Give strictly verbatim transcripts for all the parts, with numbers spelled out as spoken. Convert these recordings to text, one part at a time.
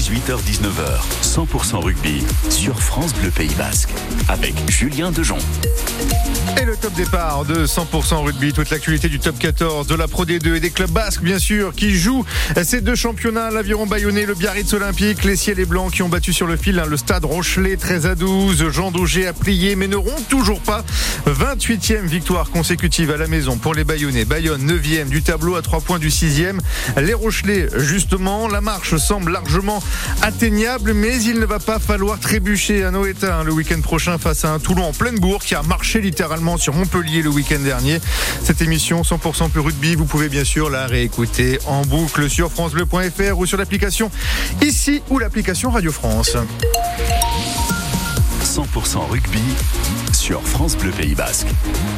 dix-huit heures dix-neuf heures, cent pour cent rugby sur France Bleu Pays Basque avec Julien Dejon. Et le top départ de cent pour cent rugby, toute l'actualité du top quatorze, de la Pro D deux et des clubs basques bien sûr qui jouent ces deux championnats, l'Aviron Bayonnais, le Biarritz Olympique, les Ciels et Blancs qui ont battu sur le fil hein, le Stade Rochelet treize à douze, Jean Daugé a plié mais n'auront toujours pas vingt-huitième victoire consécutive à la maison pour les Bayonnais. Bayonne neuvième du tableau à trois points du sixième, les Rochelais justement, la marche semble largement atteignable mais il ne va pas falloir trébucher à Noëta hein, le week-end prochain face à un Toulon en pleine bourre qui a marché littéralement sur Montpellier le week-end dernier. Cette émission cent pour cent plus rugby, vous pouvez bien sûr la réécouter en boucle sur francebleu point f r ou sur l'application ici ou l'application Radio France. cent pour cent rugby sur France Bleu Pays Basque.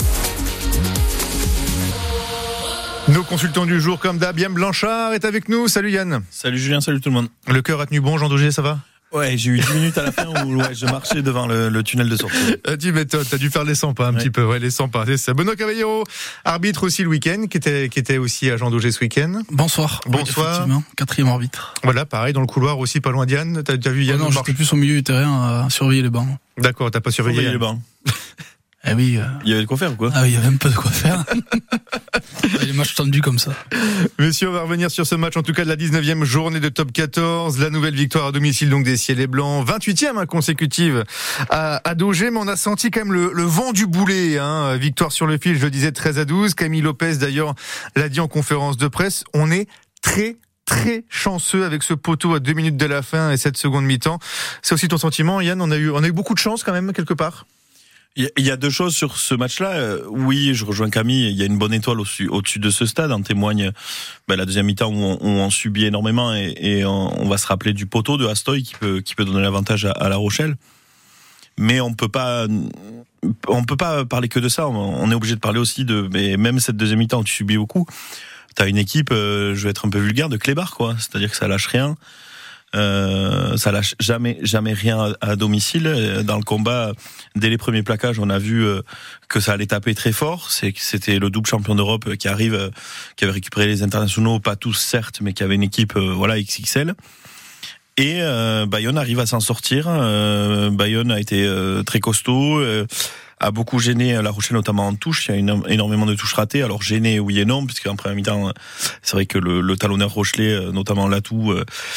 Nos consultants du jour comme d'hab, Yann Blanchard est avec nous. Salut Yann. Salut Julien, salut tout le monde. Le cœur a tenu bon, Jean Daugé, ça va ? Ouais, j'ai eu dix minutes à la fin où ouais, je marchais devant le, le tunnel de sortie. Tu m'étonnes, t'as dû faire les cent pas un ouais. petit peu, ouais, les cent pas, c'est ça. Benoît Cavallero, arbitre aussi le week-end, qui était, qui était aussi à Jean Daugé ce week-end. Bonsoir. Bonsoir. Oui, effectivement, quatrième arbitre. Voilà, pareil, dans le couloir aussi, pas loin d'Yann. T'as, t'as vu Yann? Oh non, j'étais plus au milieu du terrain à surveiller les bancs. D'accord, t'as pas surveillé Surveiller les bancs. Eh oui. Euh... Il y avait de quoi faire ou quoi? Ah oui, il y avait un peu de quoi faire. Les matchs tendus comme ça. Messieurs, on va revenir sur ce match, en tout cas de la dix-neuvième journée de top quatorze. La nouvelle victoire à domicile donc des Ciels et Blancs. vingt-huitième hein, consécutive à, à Daugé, mais on a senti quand même le, le vent du boulet. Hein. Victoire sur le fil, je le disais, treize à douze. Camille Lopez d'ailleurs l'a dit en conférence de presse. On est très très chanceux avec ce poteau à deux minutes de la fin et cette seconde mi-temps. C'est aussi ton sentiment, Yann? On a eu, on a eu beaucoup de chance quand même, quelque part. Il y a deux choses sur ce match-là. Oui, je rejoins Camille. Il y a une bonne étoile au-dessus, au-dessus de ce stade. En témoigne ben, la deuxième mi-temps où on, où on subit énormément et, et on, on va se rappeler du poteau de Astoy qui peut, qui peut donner l'avantage à, à La Rochelle. Mais on peut pas, on peut pas parler que de ça. On est obligé de parler aussi de, mais même cette deuxième mi-temps où tu subis beaucoup. T'as une équipe, je vais être un peu vulgaire, de clébards, quoi. C'est-à-dire que ça lâche rien. Euh, ça lâche jamais jamais rien à domicile. Dans le combat, dès les premiers plaquages, on a vu que ça allait taper très fort. C'est que c'était le double champion d'Europe qui arrive, qui avait récupéré les internationaux, pas tous certes, mais qui avait une équipe voilà X X L. Et euh, Bayonne arrive à s'en sortir. Euh, Bayonne a été euh, très costaud. Euh, a beaucoup gêné La Rochelle, notamment en touche. Il y a une, énormément de touches ratées. Alors gêné, oui et non, puisqu'en première mi-temps, c'est vrai que le, le talonneur Rochelet, notamment Latou,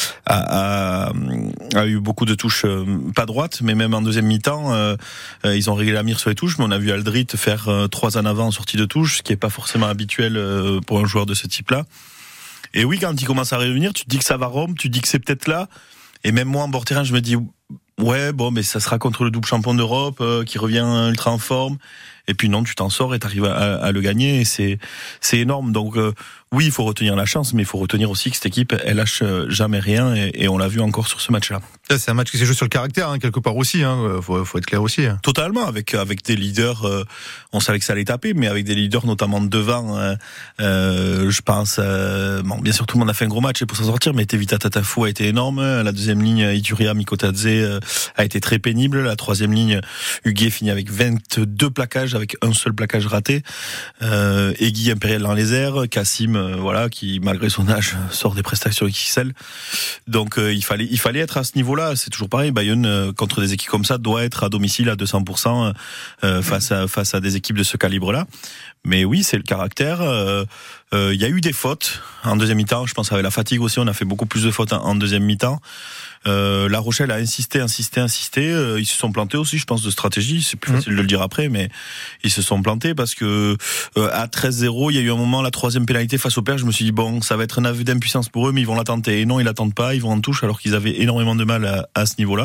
a, a, a eu beaucoup de touches pas droites, mais même en deuxième mi-temps, euh, ils ont réglé la mire sur les touches, mais on a vu Aldrit faire trois en avant en sortie de touche, ce qui est pas forcément habituel pour un joueur de ce type-là. Et oui, quand il commence à revenir, tu te dis que ça va rompre, tu te dis que c'est peut-être là. Et même moi, en bord terrain, je me dis... Ouais, bon, mais ça sera contre le double champion d'Europe euh, qui revient ultra en forme. Et puis non, tu t'en sors et t'arrives à, à le gagner. Et c'est c'est énorme. Donc euh, oui, il faut retenir la chance, mais il faut retenir aussi que cette équipe, elle lâche jamais rien. Et, et on l'a vu encore sur ce match-là. C'est un match qui s'est joué sur le caractère, hein, quelque part aussi. Hein. Faut, faut être clair aussi. Hein. Totalement, avec avec des leaders. Euh, on savait que ça allait taper, mais avec des leaders notamment de devant. Euh, euh, je pense. Euh, bon, bien sûr, tout le monde a fait un gros match pour s'en sortir, mais Tevita Tatafou a été énorme. La deuxième ligne, Ituria Mikotadze euh, a été très pénible. La troisième ligne, Huguet finit avec vingt-deux plaquages, avec un seul plaquage raté. Euh, Egui Impérial dans les airs, Kassim, euh, voilà, qui malgré son âge sort des prestations X X L. Donc euh, il fallait, il fallait être à ce niveau-là. C'est toujours pareil. Bayonne euh, contre des équipes comme ça doit être à domicile à deux cents pour cent euh, face à face à des équipes de ce calibre-là. Mais oui, c'est le caractère. Il euh, euh, y a eu des fautes en deuxième mi-temps. Je pense avec la fatigue aussi, on a fait beaucoup plus de fautes en, en deuxième mi-temps. Euh, La Rochelle a insisté, insisté, insisté. Euh, ils se sont plantés aussi, je pense, de stratégie. C'est plus mmh. facile de le dire après, mais ils se sont plantés parce que euh, à treize zéro, il y a eu un moment, la troisième pénalité face au Père. Je me suis dit bon, ça va être un aveu d'impuissance pour eux, mais ils vont la tenter. Et non, ils la tentent pas. Ils vont en touche alors qu'ils avaient énormément de mal à, à ce niveau-là.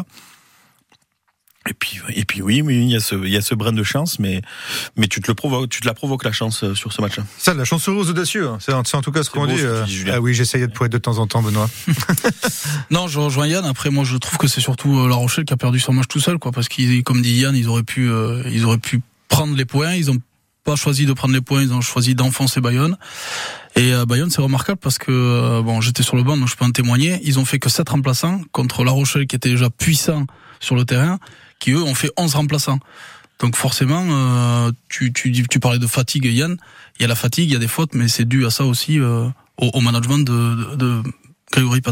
Et puis, et puis oui, oui, il y a ce, il y a ce brin de chance, mais, mais tu te le provoques, tu te la provoques la chance sur ce match-là. Ça, la chance heureuse audacieux, hein. c'est, c'est en tout cas ce c'est qu'on dit. Euh... dit ah oui, j'essayais de poète de temps en temps, Benoît. Non, je rejoins Yann. Après, moi, je trouve que c'est surtout La Rochelle qui a perdu son match tout seul, quoi, parce qu'ils, comme dit Yann, ils auraient pu, euh, ils auraient pu prendre les points. Ils ont pas choisi de prendre les points, ils ont choisi d'enfoncer Bayonne. Et euh, Bayonne, c'est remarquable parce que euh, bon, j'étais sur le banc, donc je peux en témoigner. Ils ont fait que sept remplaçants contre La Rochelle, qui était déjà puissant sur le terrain, qui eux ont fait onze remplaçants. Donc forcément, euh, tu, tu, tu parlais de fatigue, Yann. Il y a la fatigue, il y a des fautes, mais c'est dû à ça aussi, euh, au, au management de, de, de Grégory Pata.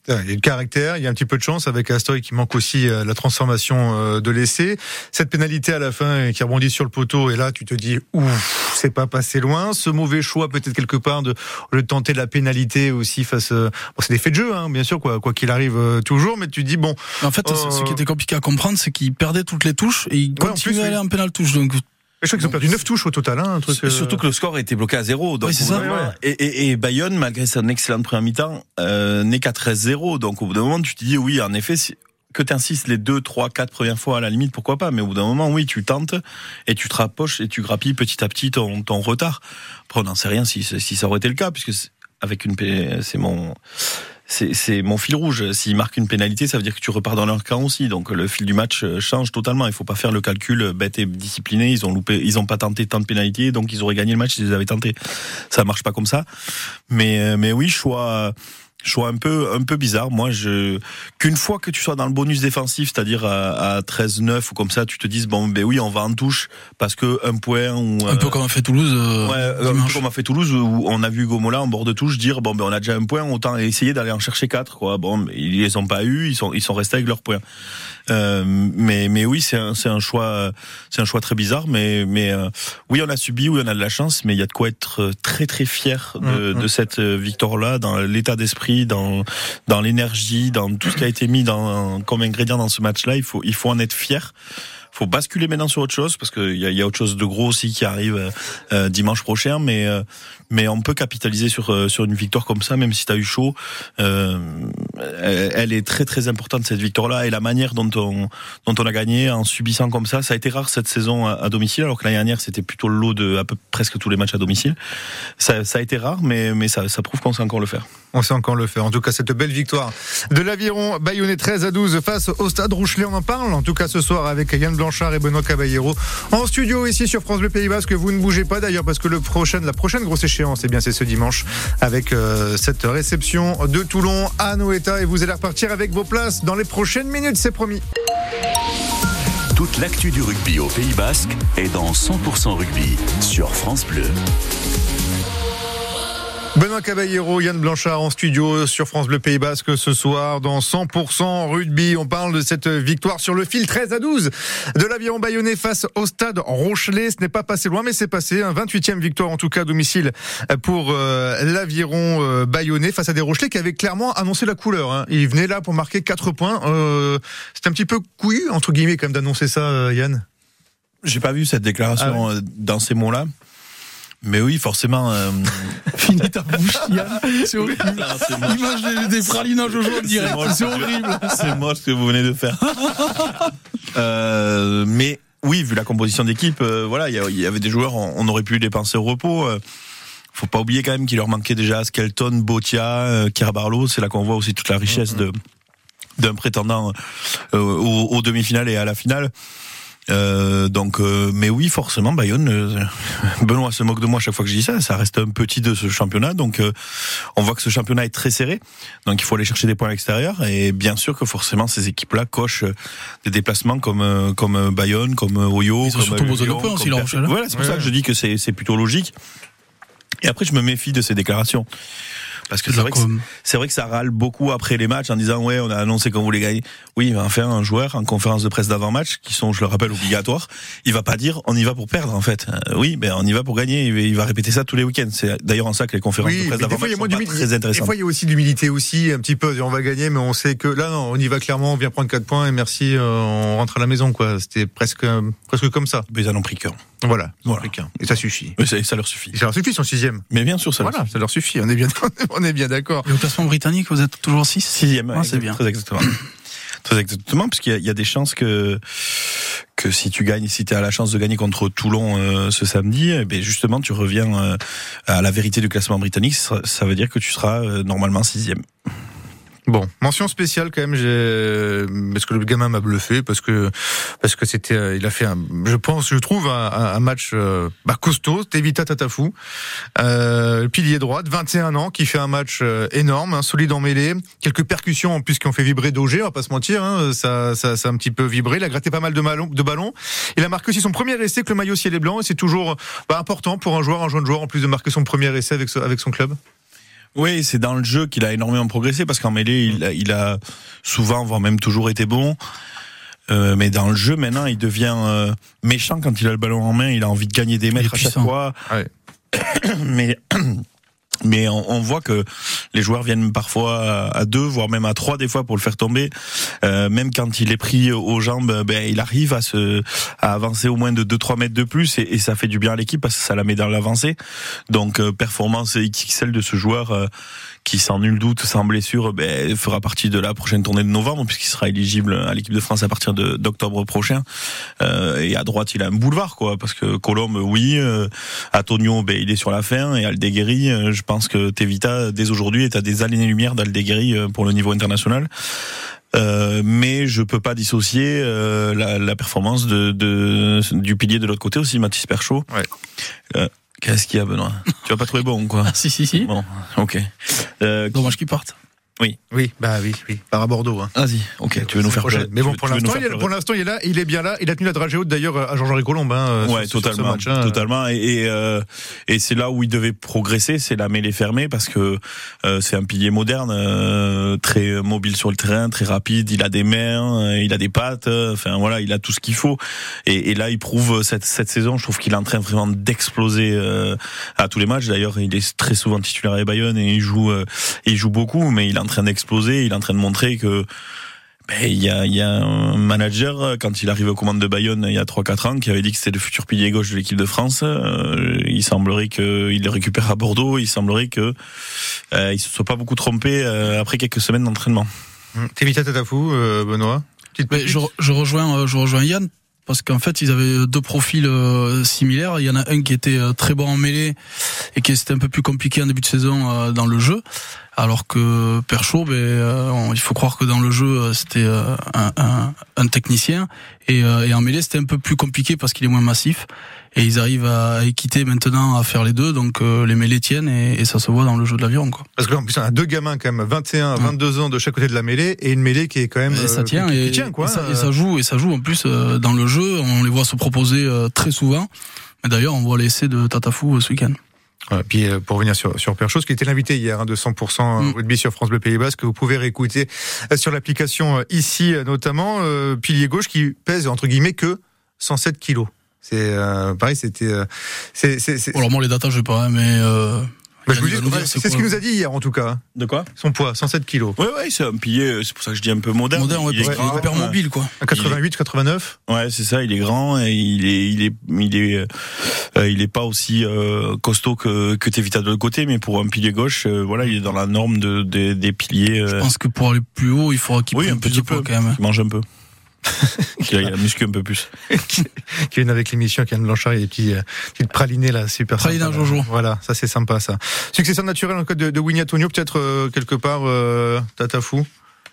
Il y a le caractère, il y a un petit peu de chance avec Astoy qui manque aussi la transformation de l'essai. Cette pénalité à la fin qui rebondit sur le poteau et là tu te dis ouf, c'est pas passé loin. Ce mauvais choix peut-être quelque part de, de tenter la pénalité aussi face. Bon, c'est des faits de jeu, hein, bien sûr quoi, quoi qu'il arrive euh, toujours, mais tu dis bon. En fait, euh... ce qui était compliqué à comprendre, c'est qu'il perdait toutes les touches et il ouais, continuait à aller en pénal touche. Donc je crois qu'ils ont perdu neuf touches au total, hein, un truc. Euh... Surtout que le score était bloqué à zéro. Donc oui, c'est ça. Ouais, ouais. Et, et, et Bayonne, malgré son excellente première mi-temps, euh, n'est qu'à treize zéro. Donc au bout d'un moment, tu te dis oui, en effet, si, que tu insistes les deux, trois, quatre premières fois à la limite, pourquoi pas. Mais au bout d'un moment, oui, tu tentes et tu te rapproches et tu grappilles petit à petit ton, ton retard. Après, on n'en sait rien si, si ça aurait été le cas, puisque avec une, c'est mon. C'est, c'est mon fil rouge. S'ils marquent une pénalité, ça veut dire que tu repars dans leur camp aussi. Donc le fil du match change totalement. Il faut pas faire le calcul bête et discipliné. Ils ont loupé, ils ont pas tenté tant de pénalités, donc ils auraient gagné le match s'ils les avaient tentés. Ça marche pas comme ça. Mais mais oui, choix. Choix un peu un peu bizarre. Moi, je qu'une fois que tu sois dans le bonus défensif, c'est-à-dire à, à treize neuf ou comme ça, tu te dises bon ben oui, on va en touche parce que un point ou un euh, peu comme a fait Toulouse. Euh, ouais, un peu comme a fait Toulouse où on a vu Gomola en bord de touche dire bon ben on a déjà un point, autant essayer d'aller en chercher quatre quoi. Bon, ils les ont pas eu, ils sont ils sont restés avec leurs points. Euh, mais mais oui, c'est un c'est un choix c'est un choix très bizarre, mais mais euh, oui, on a subi, oui, on a de la chance, mais il y a de quoi être très très fier de mmh, de cette victoire là, dans l'état d'esprit, dans dans l'énergie, dans tout ce qui a été mis dans comme ingrédient dans ce match là. Il faut il faut en être fier. Faut basculer maintenant sur autre chose parce qu'il y a, y a autre chose de gros aussi qui arrive euh, dimanche prochain, mais euh, mais on peut capitaliser sur euh, sur une victoire comme ça, même si t'as eu chaud. Euh, elle est très très importante cette victoire-là et la manière dont on dont on a gagné en subissant comme ça, ça a été rare cette saison à, à domicile, alors que l'année dernière c'était plutôt le lot de à peu presque tous les matchs à domicile. Ça, ça a été rare, mais mais ça ça prouve qu'on sait encore le faire. On sait encore le faire. En tout cas, cette belle victoire de l'Aviron Bayonnais treize à douze face au Stade Rouchelet. On en parle, en tout cas ce soir avec Yann Blanchard et Benoît Caballero en studio ici sur France Bleu Pays Basque. Vous ne bougez pas d'ailleurs parce que le prochain, la prochaine grosse échéance, eh bien c'est ce dimanche avec euh, cette réception de Toulon à Noëta et vous allez repartir avec vos places dans les prochaines minutes, c'est promis. Toute l'actu du rugby au Pays Basque est dans cent pour cent Rugby sur France Bleu. Benoît Caballero, Yann Blanchard en studio sur France Bleu Pays Basque ce soir dans cent pour cent Rugby. On parle de cette victoire sur le fil treize à douze de l'Aviron Bayonnais face au Stade Rochelet. Ce n'est pas passé loin, mais c'est passé. Un vingt-huitième victoire en tout cas à domicile pour euh, l'Aviron euh, Bayonnais face à des Rochelais qui avaient clairement annoncé la couleur. Hein. Ils venaient là pour marquer quatre points. Euh, c'était un petit peu couillu entre guillemets quand même d'annoncer ça, euh, Yann. J'ai pas vu cette déclaration ah ouais. dans ces mots-là. Mais oui, forcément. Euh... Finis ta bouche, Yann. C'est horrible. L'image des, des pralinages au jaune direct. C'est, c'est horrible. C'est moche ce que vous venez de faire. euh, mais oui, vu la composition d'équipe, euh, voilà, il y, y avait des joueurs, on, on aurait pu les penser au repos. Euh, faut pas oublier quand même qu'il leur manquait déjà Skelton, Botia, euh, Kirabarlo. C'est là qu'on voit aussi toute la richesse mm-hmm. de d'un prétendant euh, aux, aux demi-finales et à la finale. Euh, donc, euh, mais oui, forcément, Bayonne. Euh, Benoît se moque de moi chaque fois que je dis ça. Ça reste un petit de ce championnat, donc euh, on voit que ce championnat est très serré. Donc, il faut aller chercher des points à l'extérieur, et bien sûr que forcément ces équipes-là cochent des déplacements comme euh, comme Bayonne, comme Oyo, ils ont comme surtout besoin de points aussi, la Rochelle. Voilà, c'est pour ouais. ça que je dis que c'est c'est plutôt logique. Et après, je me méfie de ces déclarations. Parce que c'est vrai que, c'est vrai que ça râle beaucoup après les matchs en disant ouais, on a annoncé qu'on voulait gagner. Oui, mais enfin, un joueur en conférence de presse d'avant-match, qui sont, je le rappelle, obligatoires, il va pas dire on y va pour perdre en fait. Euh, oui, ben on y va pour gagner. Il va répéter ça tous les week-ends. C'est d'ailleurs en ça que les conférences oui, de presse d'avant-match sont pas très intéressantes. Des fois, il y a aussi de l'humilité aussi, un petit peu. On va gagner, mais on sait que là, non, on y va clairement. On vient prendre quatre points et merci. Euh, on rentre à la maison, quoi. C'était presque, euh, presque comme ça. Mais ils en ont pris qu'un. Voilà, voilà. Et ça suffit. Mais ça, ça leur suffit. Et ça leur suffit, son sixième. Mais bien sûr, ça voilà, leur suffit. ça leur suffit. On est bien, on est bien d'accord. Et au classement britannique, vous êtes toujours six Sixième, ah, c'est bien. Très exactement. Très exactement, parce qu'il y a, il y a des chances que que si tu gagnes, si tu as la chance de gagner contre Toulon euh, ce samedi, eh bien justement, tu reviens euh, à la vérité du classement britannique. Ça, ça veut dire que tu seras euh, normalement sixième. Bon, mention spéciale quand même, j'ai parce que le gamin m'a bluffé parce que parce que c'était, il a fait un, je pense, je trouve un, un match euh, bah, costaud. Tevita Tatafou, euh, pilier droit, vingt et un ans, qui fait un match euh, énorme, hein, solide en mêlée, quelques percussions en plus qui ont fait vibrer Daugé, on va pas se mentir, hein, ça, ça, ça a un petit peu vibré. Il a gratté pas mal de ballons, de ballons. Il a marqué aussi son premier essai avec le maillot ciel et blanc, et c'est toujours bah, important pour un joueur, un jeune joueur, en plus de marquer son premier essai avec, avec son club. Oui, c'est dans le jeu qu'il a énormément progressé parce qu'en mêlée, il a, il a souvent, voire même toujours été bon. Euh, mais dans le jeu, maintenant, il devient euh, méchant quand il a le ballon en main. Il a envie de gagner des mètres à chaque fois. Ouais. mais mais on, on voit que les joueurs viennent parfois à deux, voire même à trois des fois pour le faire tomber. Euh, même quand il est pris aux jambes, ben il arrive à se à avancer au moins de deux trois mètres de plus et, et ça fait du bien à l'équipe parce que ça la met dans l'avancée. Donc euh, performance X X L de ce joueur euh, qui sans nul doute, sans blessure, ben, fera partie de la prochaine tournée de novembre puisqu'il sera éligible à l'équipe de France à partir de, d'octobre prochain. Euh, et à droite, il a un boulevard, quoi, parce que Colombe, oui, euh, Antonio, ben, il est sur la fin, et Aldeguerri, euh, je pense que Tevita, dès aujourd'hui, est à des années-lumière d'Aldeguerri euh, pour le niveau international. Euh, mais je peux pas dissocier euh, la, la performance de, de du pilier de l'autre côté aussi, Mathis Perchaud. Ouais. Euh, Qu'est-ce qu'il y a, Benoît? Tu vas pas trouver bon, quoi? Ah, si, si, si. Bon, ok. Euh, Dommage qu'ils partent. Oui. Oui, bah oui, oui. Par à Bordeaux. Hein. Vas-y. Ok. Tu veux nous faire prochaine. Mais bon, tu, pour tu l'instant, il est, pour l'instant, il est là, il est bien là. Il a tenu la dragée haute d'ailleurs à Jean-Henri Colombe. Hein, ouais, sur, totalement, sur ce match, hein. totalement. Et et, euh, et c'est là où il devait progresser, c'est la mêlée fermée parce que euh, c'est un pilier moderne, euh, très mobile sur le terrain, très rapide. Il a des mains, euh, il a des pattes. Euh, enfin voilà, il a tout ce qu'il faut. Et, et là, il prouve cette cette saison. Je trouve qu'il est en train vraiment d'exploser euh, à tous les matchs. D'ailleurs, il est très souvent titulaire à Bayonne et il joue, euh, il joue beaucoup, mais il est en train d'exploser. Il est en train de montrer que ben, il y a, il y a un manager, quand il arrive aux commandes de Bayonne il y a trois quatre ans, qui avait dit que c'était le futur pilier gauche de l'équipe de France. Euh, il semblerait qu'il le récupère à Bordeaux. Il semblerait que euh, il se soit pas beaucoup trompé euh, après quelques semaines d'entraînement. Tevita Tatafou, euh, Benoît. Mais je, je rejoins, je rejoins Yann. Parce qu'en fait, ils avaient deux profils euh, similaires. Il y en a un qui était euh, très bon en mêlée et qui était un peu plus compliqué en début de saison euh, dans le jeu. Alors que Perchaud, ben, euh, on, il faut croire que dans le jeu, euh, c'était euh, un, un, un technicien. Et, euh, et en mêlée, c'était un peu plus compliqué parce qu'il est moins massif. Et ils arrivent à équiter maintenant à faire les deux. Donc euh, les mêlées tiennent et, et ça se voit dans le jeu de l'aviron, quoi. Parce que là, en plus, on a deux gamins quand même, vingt et un, vingt-deux ans de chaque côté de la mêlée et une mêlée qui est quand même... Et ça tient, euh, qui, et, qui tient quoi. Et ça, et ça joue, et ça joue en plus euh, dans le jeu. On les voit se proposer euh, très souvent. Et d'ailleurs, on voit l'essai de Tatafou euh, ce week-end. Ouais, puis euh, pour revenir sur sur Perchaud, qui était l'invité hier hein, de cent pour cent mm. rugby sur France Bleu Pays Basque, que vous pouvez réécouter euh, sur l'application euh, ici euh, notamment, euh, pilier gauche qui pèse entre guillemets que cent sept kilos. C'est euh, pareil, c'était euh, c'est c'est, c'est... Bon, alors moi les datas je sais pas, hein, mais euh... Bah, je vous dis, c'est, c'est, c'est ce qu'il nous a dit hier en tout cas. De quoi? Son poids, cent sept kilos. Ouais, ouais, c'est un pilier, c'est pour ça que je dis un peu moderne. Moderne, ouais, il est parce qu'il est hyper mobile, quoi. À quatre-vingt-huit, quatre-vingt-neuf. Ouais, c'est ça, il est grand et il est, il est, il est, euh, il est pas aussi euh, costaud que, que Tevita de l'autre côté, mais pour un pilier gauche, euh, voilà, il est dans la norme de, de des piliers. Euh... Je pense que pour aller plus haut, il faudra qu'il oui, prenne un plus petit de poids peu, quand même. qu'il mange un peu. Qu'il a muscu un peu plus. Qui viennent avec l'émission, qui Yann Blanchard et des petits, euh, petites pralinés là, super sympa. Praline Jojo. Voilà, ça c'est sympa ça. Successeur naturel en cas de, de Winnie Antonio, peut-être euh, quelque part, euh, Tatafou.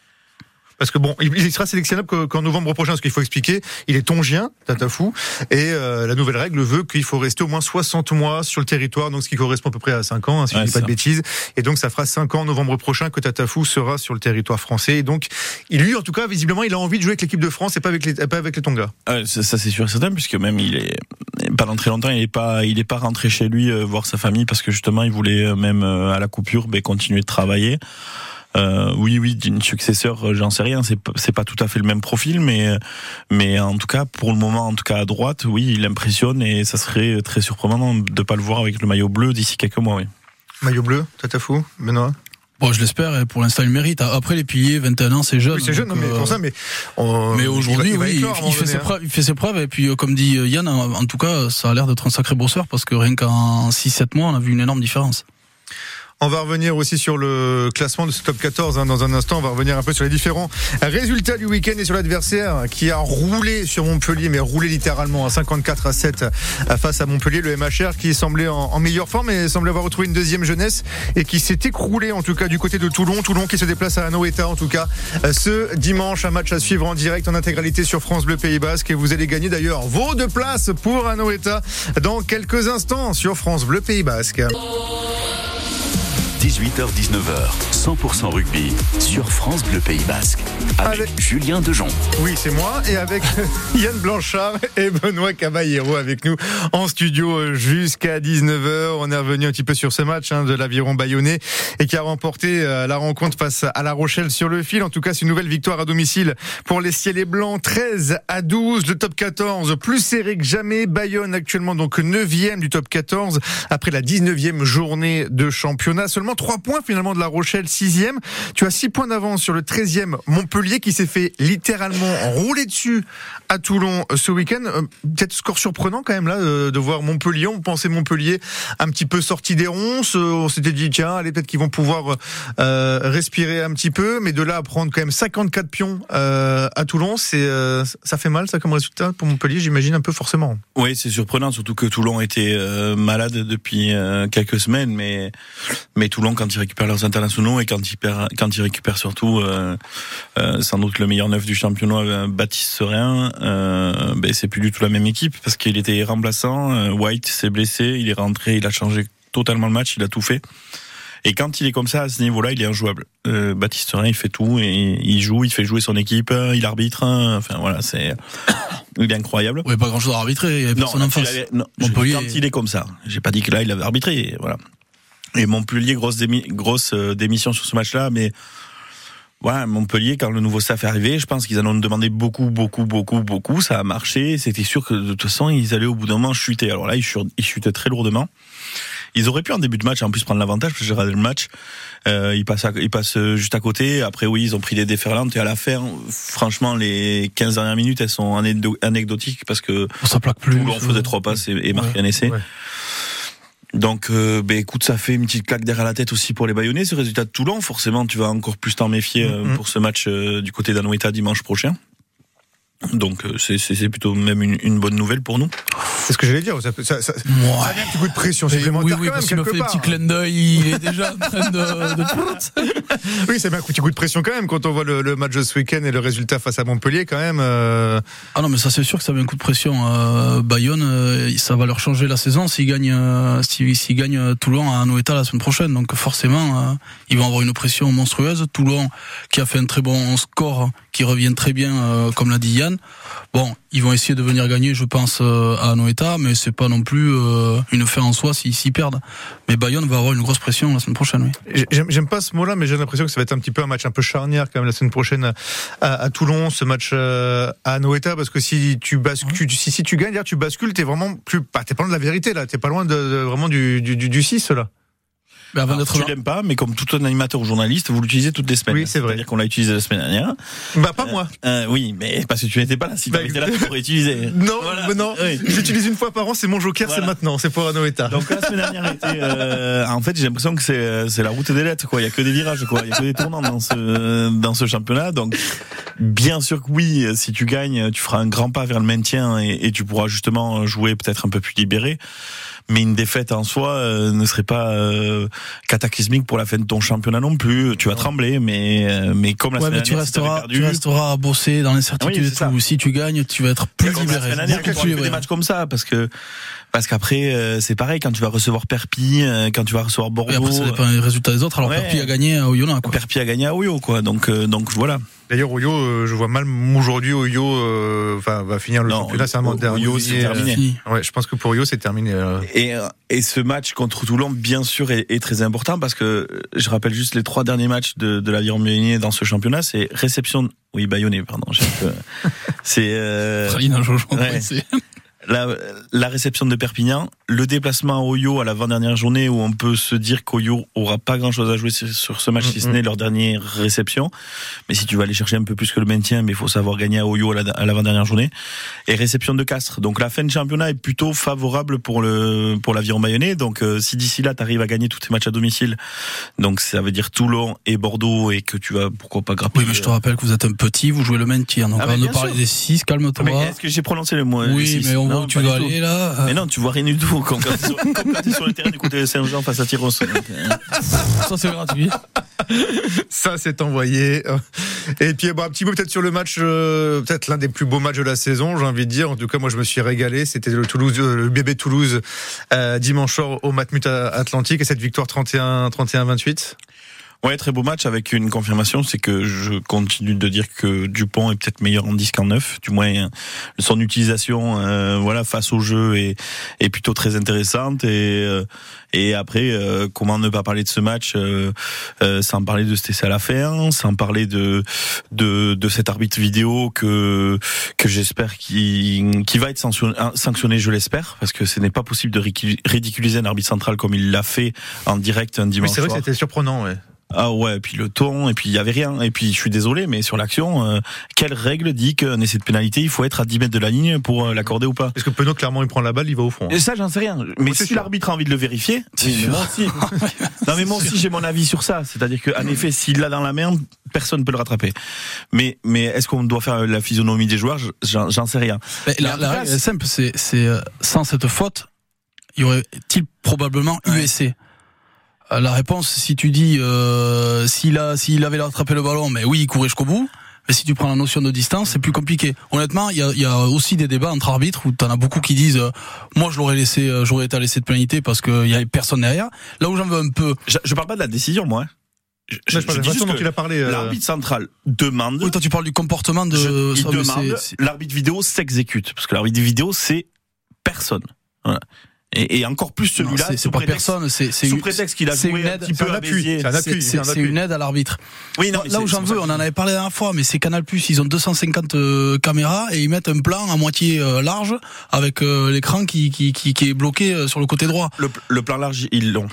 Parce que bon, il sera sélectionnable qu'en novembre prochain, ce qu'il faut expliquer, il est tongien, Tatafou, et euh, la nouvelle règle veut qu'il faut rester au moins soixante mois sur le territoire, donc ce qui correspond à peu près à cinq ans, hein, si ouais, je dis pas ça. de bêtises, et donc ça fera cinq ans en novembre prochain que Tatafou sera sur le territoire français, et donc lui, en tout cas, visiblement, il a envie de jouer avec l'équipe de France et pas avec les, pas avec les Tonga. Euh, ça, ça c'est sûr et certain, puisque même il est pendant très longtemps, il est pas, il est pas rentré chez lui euh, voir sa famille parce que justement, il voulait euh, même euh, à la coupure, ben, continuer de travailler. Euh, oui, oui, d'une successeur, j'en sais rien. C'est c'est pas tout à fait le même profil, mais mais en tout cas, pour le moment, en tout cas à droite, oui, il impressionne et ça serait très surprenant de pas le voir avec le maillot bleu d'ici quelques mois. Oui. Maillot bleu, Tatafou, Benoît. Bon, je l'espère, et pour l'instant, il mérite. Après, les piliers, vingt et un ans, c'est jeune. Oui, c'est jeune, donc, mais euh... pour ça, mais. On... Mais aujourd'hui, il va, il, va oui, il, il, fait ses preuves, il fait ses preuves, et puis, comme dit Yann, en, en tout cas, ça a l'air d'être un sacré bosseur, parce que rien qu'en six sept mois, on a vu une énorme différence. On va revenir aussi sur le classement de ce top quatorze hein, dans un instant. On va revenir un peu sur les différents résultats du week-end et sur l'adversaire qui a roulé sur Montpellier, mais roulé littéralement à cinquante-quatre à sept face à Montpellier. Le M H R qui semblait en, en meilleure forme et semblait avoir retrouvé une deuxième jeunesse et qui s'est écroulé en tout cas du côté de Toulon. Toulon qui se déplace à Anoeta en tout cas ce dimanche. Un match à suivre en direct en intégralité sur France Bleu Pays Basque et vous allez gagner d'ailleurs vos deux places pour Anoeta dans quelques instants sur France Bleu Pays Basque. dix-huit heures dix-neuf heures. cent pour cent rugby sur France Bleu Pays Basque avec, avec Julien Dejon. Oui, c'est moi et avec Yann Blanchard et Benoît Caballero avec nous en studio jusqu'à dix-neuf heures. On est revenu un petit peu sur ce match hein, de l'Aviron Bayonnais et qui a remporté euh, la rencontre face à La Rochelle sur le fil. En tout cas, c'est une nouvelle victoire à domicile pour les Ciels et Blancs, treize à douze. Le top quatorze plus serré que jamais. Bayonne actuellement donc neuvième du top quatorze après la dix-neuvième journée de championnat. Seulement trois points finalement de La Rochelle, sixième. Tu as six points d'avance sur le treizième Montpellier qui s'est fait littéralement rouler dessus à Toulon ce week-end. Euh, peut-être score surprenant quand même là de, de voir Montpellier. On pensait Montpellier un petit peu sorti des ronces. On s'était dit tiens, allez peut-être qu'ils vont pouvoir euh, respirer un petit peu, mais de là à prendre quand même cinquante-quatre pions euh, à Toulon, c'est euh, ça fait mal ça comme résultat pour Montpellier, j'imagine un peu forcément. Oui, c'est surprenant, surtout que Toulon était euh, malade depuis euh, quelques semaines, mais mais Toulon quand ils récupèrent leurs internationaux et quand ils perd, quand ils récupèrent surtout euh, euh, sans doute le meilleur neuf du championnat, euh, Baptiste Serein, euh, ben c'est plus du tout la même équipe parce qu'il était remplaçant. euh, White s'est blessé, il est rentré, il a changé totalement le match, il a tout fait. Et quand il est comme ça, à ce niveau-là, il est injouable. Euh, Baptiste Serein, il fait tout, et il joue, il fait jouer son équipe, il arbitre, hein, enfin voilà, c'est, il est incroyable. Oui, pas grand-chose à arbitrer, il y avait personne non, en face. Avait, non, Montpellier. Quand il est comme ça, j'ai pas dit que là, il avait arbitré, voilà. Et Montpellier, grosse, démi, grosse euh, démission sur ce match-là, mais voilà, Montpellier, quand le nouveau staff est arrivé, je pense qu'ils en ont demandé beaucoup, beaucoup, beaucoup, beaucoup, ça a marché, c'était sûr que de toute façon, ils allaient au bout d'un moment chuter. Alors là, ils chutaient, ils chutaient très lourdement. Ils auraient pu en début de match en plus prendre l'avantage parce que j'ai regardé le match. Euh, ils passent, à, ils passent juste à côté. Après oui, ils ont pris des déferlantes et à la fin, franchement, les quinze dernières minutes, elles sont anecdotiques parce que ça plaque plus. Toulon faisait trois passes et, et marquait ouais, un essai. Ouais. Donc, euh, ben écoute, ça fait une petite claque derrière la tête aussi pour les Bayonnais. Ce résultat de Toulon, forcément, tu vas encore plus t'en méfier euh, mm-hmm. pour ce match euh, du côté d'Anoeta dimanche prochain. Donc c'est, c'est, c'est plutôt même une, une bonne nouvelle pour nous. C'est ce que j'allais dire. Ça, ça, ça, ouais. ça a un petit coup de pression supplémentaire. Oui, oui, quand parce même, qu'il m'a fait des petits clins d'œil. Il est déjà en train de. de... oui, ça met un petit coup de pression quand même quand on voit le, le match de ce week-end et le résultat face à Montpellier quand même. Euh... Ah non, mais ça c'est sûr que ça met un coup de pression. Euh, Bayonne, euh, ça va leur changer la saison s'ils gagnent, euh, s'ils, s'ils gagnent Toulon à Anoeta la semaine prochaine. Donc forcément, euh, ils vont avoir une pression monstrueuse. Toulon, qui a fait un très bon score, qui revient très bien, euh, comme l'a dit Yann. Bon, ils vont essayer de venir gagner, je pense, euh, à Anoeta, mais c'est pas non plus euh, une fin en soi s'ils, s'ils perdent. Mais Bayonne va avoir une grosse pression la semaine prochaine, oui. J'aime, j'aime pas ce mot-là, mais j'ai l'impression que ça va être un petit peu un match un peu charnière quand même la semaine prochaine à, à Toulon, ce match euh, à Anoeta, parce que si tu bascules, ouais. si, si tu gagnes, tu bascules, t'es vraiment plus, bah, t'es pas loin de la vérité là, t'es pas loin de, de vraiment du, du, du, du six là. Mais avant Alors, d'être tu là... l'aimes pas, mais comme tout un animateur ou journaliste, vous l'utilisez toutes les semaines. Oui, c'est vrai. C'est-à-dire qu'on l'a utilisé la semaine dernière. Bah, pas euh, moi. Euh, oui, mais parce que tu n'étais pas là. Si tu bah, étais là, tu pourrais utiliser. Non, voilà. mais non. Oui. J'utilise une fois par an, c'est mon joker, voilà. C'est maintenant, c'est pour Anoeta. Donc, la semaine dernière était, euh, en fait, j'ai l'impression que c'est, c'est la route des lettres, quoi. Il y a que des virages, quoi. Il y a que des tournants dans ce, dans ce championnat. Donc, bien sûr que oui, si tu gagnes, tu feras un grand pas vers le maintien et, et tu pourras justement jouer peut-être un peu plus libéré. Mais une défaite en soi euh, ne serait pas euh, cataclysmique pour la fin de ton championnat non plus. Tu vas trembler, mais euh, mais comme la ouais, semaine mais tu dernière, resteras, si perdu, tu resteras à bosser dans l'incertitude. Oui, et tout. Si tu gagnes, tu vas être plus libéré. La semaine dernière, tu pourras des matchs comme ça, parce que parce qu'après euh, c'est pareil quand tu vas recevoir Perpignan, euh, quand tu vas recevoir Bordeaux. Et après ça dépend des résultats des autres. Alors ouais. Perpignan a gagné à Oyonnax, quoi. Perpignan a gagné à Oyo, quoi. Donc euh, donc voilà. D'ailleurs, Oyo, euh, je vois mal aujourd'hui Oyo euh, va, va finir le non, championnat. C'est un mandat. Oyo, c'est terminé. Euh, ouais, je pense que pour Oyo, c'est terminé. Euh. Et, et ce match contre Toulon, bien sûr, est, est très important parce que je rappelle juste les trois derniers matchs de, de l'Aviron Bayonnais dans ce championnat. C'est réception. Oui, Bayonnais, pardon. J'ai un peu... C'est. Euh... Praline, Jojo, ouais. La, la réception de Perpignan, le déplacement à Oyo à l'avant-dernière journée où on peut se dire qu'Oyo aura pas grand-chose à jouer sur ce match, mm-hmm. si ce n'est leur dernière réception. Mais si tu vas aller chercher un peu plus que le maintien, mais il faut savoir gagner à Oyo à, la, à l'avant-dernière journée. Et réception de Castres. Donc la fin de championnat est plutôt favorable pour le pour l'Aviron Bayonnais. Donc euh, si d'ici là tu arrives à gagner tous tes matchs à domicile, donc ça veut dire Toulon et Bordeaux et que tu vas pourquoi pas grappiller. Oui, mais je te rappelle que vous êtes un petit, vous jouez le maintien. Donc ah, on ne parle des six, calme-toi. Mais est-ce que j'ai prononcé le mot Oui, six mais on Non, tu vas aller là. Mais non, tu vois rien du tout quand, quand tu es sur, sur le terrain du côté de Saint-Jean face à Tyros. Donc, euh... Ça c'est gratuit. Ça c'est envoyé. Et puis bon, un petit mot peut-être sur le match, euh, peut-être l'un des plus beaux matchs de la saison, j'ai envie de dire. En tout cas, moi je me suis régalé. C'était le Toulouse, le B B Toulouse euh, dimanche soir au Matmut Atlantique et cette victoire trente et un vingt-huit. Ouais, très beau match avec une confirmation, c'est que je continue de dire que Dupont est peut-être meilleur en dix qu'en neuf. Du moins, son utilisation, euh, voilà, face au jeu est, est plutôt très intéressante. Et, euh, et après, euh, comment ne pas parler de ce match euh, euh, sans parler de cet essai à la fin, sans parler de de, de cet arbitre vidéo que que j'espère qu'il qui va être sanctionné, sanctionné, je l'espère, parce que ce n'est pas possible de ridiculiser un arbitre central comme il l'a fait en direct un dimanche. Oui, c'est vrai soir. que c'était surprenant, ouais. Ah ouais, et puis le ton, et puis il y avait rien. Et puis je suis désolé, mais sur l'action, euh, quelle règle dit qu'un essai de pénalité, il faut être à dix mètres de la ligne pour euh, l'accorder ou pas? Parce que Penaud, clairement, il prend la balle, il va au fond. Et ça, j'en sais rien. Mais oui, si sûr. l'arbitre a envie de le vérifier, oui, moi aussi. non mais moi aussi j'ai mon avis sur ça. C'est-à-dire qu'en effet, s'il l'a dans la main, personne ne peut le rattraper. Mais mais est-ce qu'on doit faire la physionomie des joueurs? J'en, j'en sais rien. Mais la, la règle est simple, c'est, c'est sans cette faute, y aurait-il probablement eu ouais. essai? La réponse, si tu dis euh, s'il a s'il avait rattrapé le ballon, mais oui, il courait jusqu'au bout. Mais si tu prends la notion de distance, c'est plus compliqué. Honnêtement, il y a, y a aussi des débats entre arbitres où t'en as beaucoup qui disent euh, moi je l'aurais laissé, euh, j'aurais été à laisser de pénalité parce qu'il y avait personne derrière. Là où j'en veux un peu, je, je parle pas de la décision, moi. Je, je, je, je dis juste dont il a parlé. Euh... L'arbitre central demande. Oui, toi tu parles du comportement de. Je, il ça, demande. c'est, c'est... L'arbitre vidéo s'exécute parce que l'arbitre vidéo c'est personne. Voilà. Et, et encore plus celui-là, non, c'est, c'est pas prétexte, personne, c'est, c'est sous une, prétexte qu'il a joué une un aide, petit peu un à appui, Béziers. c'est un appui, c'est, c'est, un c'est appui. une aide à l'arbitre. Oui, non, là où j'en veux, on en avait parlé la dernière fois, mais c'est Canal+, ils ont deux cent cinquante euh, caméras et ils mettent un plan à moitié euh, large avec euh, l'écran qui, qui, qui, qui est bloqué euh, sur le côté droit. Le, le plan large, ils l'ont.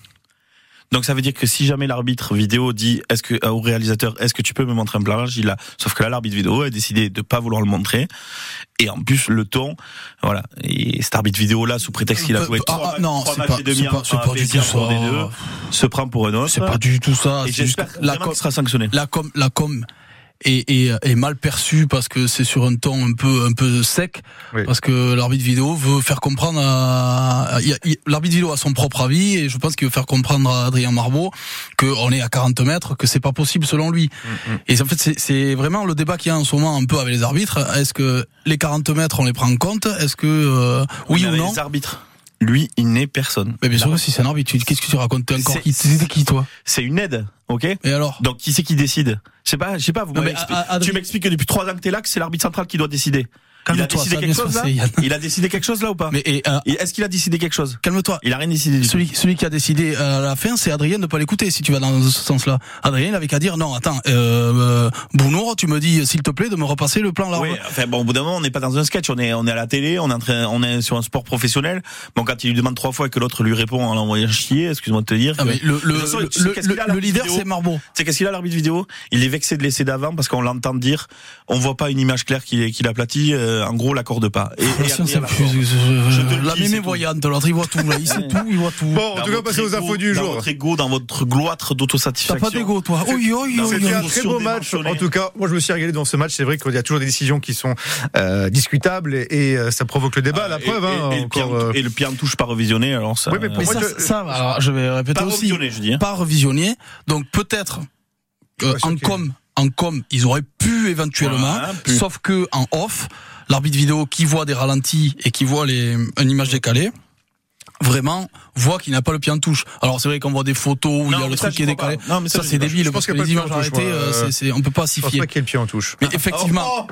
Donc ça veut dire que si jamais l'arbitre vidéo dit est-ce que au réalisateur est-ce que tu peux me montrer un plan large, il a sauf que là l'arbitre vidéo a décidé de pas vouloir le montrer et en plus le ton voilà et cet arbitre vidéo là sous prétexte qu'il a joué ah, trois, ah, non, trois c'est matchs pas, et demi c'est pas, c'est pas du tout ça. Deux, se prend pour un autre. C'est pas du tout ça. Et c'est j'espère juste la com sera sanctionné. La com, la com est, est, est mal perçue parce que c'est sur un ton un peu un peu sec, oui. Parce que l'arbitre vidéo veut faire comprendre à, à, à l'arbitre vidéo a son propre avis et je pense qu'il veut faire comprendre à Adrien Marbeau qu'on est à quarante mètres, que c'est pas possible selon lui. Mm-hmm. Et en fait c'est, c'est vraiment le débat qu'il y a en ce moment un peu avec les arbitres. Est-ce que les quarante mètres on les prend en compte? Est-ce que euh, oui ou non? Les arbitres. Lui, il n'est personne. Mais bien sûr que si c'est un arbitre, qu'est-ce que tu racontes encore? C'est, c'est qui toi? C'est une aide, ok? Et alors? Donc qui c'est qui décide? Je sais pas, je sais pas. Vous non, m'avez expli- Adrien... Tu m'expliques que depuis trois ans que t'es là, que c'est l'arbitre central qui doit décider. Il a décidé quelque chose là Il a décidé quelque chose là ou pas? Mais et, euh, Est-ce qu'il a décidé quelque chose? Calme-toi. Il a rien décidé du celui, tout. Celui qui a décidé à la fin, c'est Adrien de ne pas l'écouter. Si tu vas dans ce sens-là, Adrien il avait qu'à dire non. Attends, euh, euh, Bounour, tu me dis s'il te plaît de me repasser le plan là. Oui. Enfin bon, au bout d'un moment, on n'est pas dans un sketch. On est, on est à la télé. On est en train, on est sur un sport professionnel. Bon, quand il lui demande trois fois et que l'autre lui répond en l'envoyant chier, excuse-moi de te dire. Ah, mais le, le, façon, le, le, le leader, vidéo, c'est Marbeau. C'est qu'est-ce qu'il a l'arbitre vidéo? Il est vexé de l'essai d'avant parce qu'on l'entend dire, on voit pas une image claire qu'il, qu'il aplatit. Euh, en gros, l'accorde pas. Et, et, ça, et plus, je, je, la mémé voyante, l'autre il voit tout, là, il sait tout, il voit tout. Bon, en tout cas, passez aux infos du jour. Dans votre ego, dans votre gloître d'autosatisfaction. T'as pas d'ego, toi. Oui, oui, oui. C'était un très beau match. En tout cas, moi, je me suis régalé dans ce match. C'est vrai qu'il y a toujours des décisions qui sont euh, discutables et, et euh, ça provoque le débat. Ah, la preuve, et, hein. Et, encore, le, pied, et le pied en touche pas revisionné, alors ça. Oui, mais, pour mais moi, ça, je... ça, alors, je vais répéter pas aussi. Revisionné, je dis. Hein. Pas revisionné. Donc peut-être euh, en com, en com, ils auraient pu éventuellement, voilà, pu. sauf que en off. L'arbitre vidéo qui voit des ralentis et qui voit les, une image décalée, vraiment voit qu'il n'a pas le pied en touche. Alors c'est vrai qu'on voit des photos où non, il y a le truc qui est décalé. Non, mais ça, ça c'est débile parce que les images arrêtées, euh, c'est, c'est, on peut pas s'y fier. Je pense pas qu'il y ait le pied en touche. Mais effectivement. Oh,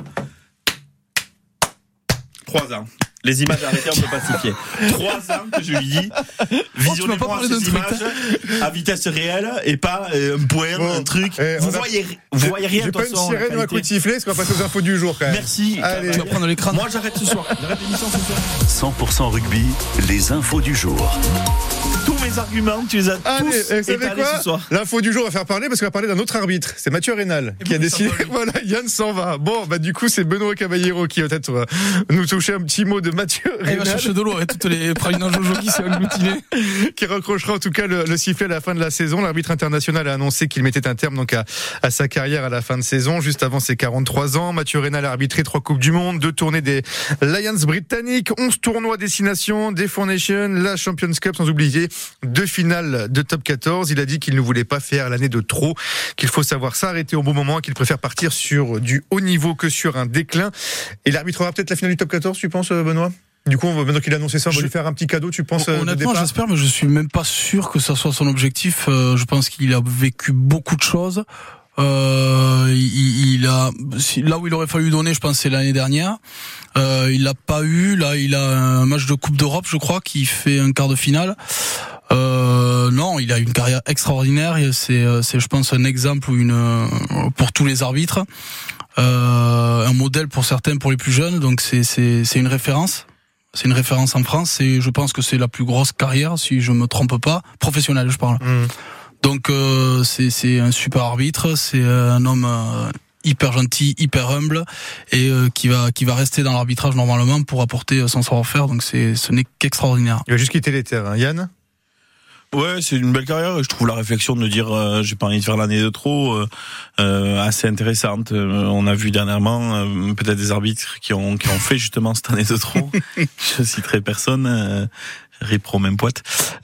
oh. Trois ans. Les images arrêtées, on peut pas s'y fier. Trois ans que je lui dis, visionnez-moi oh, ces images à vitesse réelle et pas euh, un point, bon, un truc. Eh, vous, voyez, a... vous voyez rien. J'ai pas une sirène ou un coup de sifflet, parce qu'on va passer aux infos du jour quand même. Merci. Allez. Tu vas prendre l'écran. Moi j'arrête ce soir. J'arrête l'émission ce soir. cent pour cent rugby, les infos du jour. Tous mes arguments, tu les as Allez, tous étalés ce soir. L'info du jour va faire parler parce qu'on va parler d'un autre arbitre. C'est Mathieu Rénal qui a décidé. Voilà, Yann s'en va. Bon, bah du coup c'est Benoît Caballero qui va peut-être euh, nous toucher un petit mot de Mathieu Rénal. Il va chercher de l'eau avec toutes les pralines à Jojo qui sont agglutinées. Qui raccrochera en tout cas le, le sifflet à la fin de la saison. L'arbitre international a annoncé qu'il mettait un terme donc à, à sa carrière à la fin de saison, juste avant ses quarante-trois ans. Mathieu Rénal a arbitré trois Coupes du Monde, deux tournées des Lions britanniques, onze tournois destination, des Four Nations, la Champions Cup, sans oublier deux finales de top quatorze. Il a dit qu'il ne voulait pas faire l'année de trop, qu'il faut savoir s'arrêter au bon moment, qu'il préfère partir sur du haut niveau que sur un déclin. Et l'arbitrera peut-être la finale du top quatorze, tu penses, Benoît ? Du coup, on va, maintenant qu'il a annoncé ça, on va Je... lui faire un petit cadeau, tu penses? Honnêtement, j'espère, mais je suis même pas sûr que ça soit son objectif. Euh, je pense qu'il a vécu beaucoup de choses. Euh, il, il a là où il aurait fallu donner, je pense, c'est l'année dernière. Euh, il l'a pas eu. Là, il a un match de Coupe d'Europe, je crois, qui fait un quart de finale. Euh, non, il a une carrière extraordinaire. C'est, c'est, je pense, un exemple ou une pour tous les arbitres, euh, un modèle pour certains, pour les plus jeunes. Donc, c'est, c'est, c'est une référence. C'est une référence en France. Et je pense que c'est la plus grosse carrière, si je me trompe pas, professionnelle, je parle. Mmh. Donc euh, c'est c'est un super arbitre, c'est un homme euh, hyper gentil, hyper humble et euh, qui va qui va rester dans l'arbitrage normalement pour apporter son savoir-faire. Donc c'est ce n'est qu'extraordinaire. Il va juste quitter les terrains, Yann. Ouais, c'est une belle carrière. Je trouve la réflexion de dire euh, j'ai pas envie de faire l'année de trop euh, euh, assez intéressante. Euh, on a vu dernièrement euh, peut-être des arbitres qui ont qui ont fait justement cette année de trop. Je citerai personne. Euh, Ripro même poète.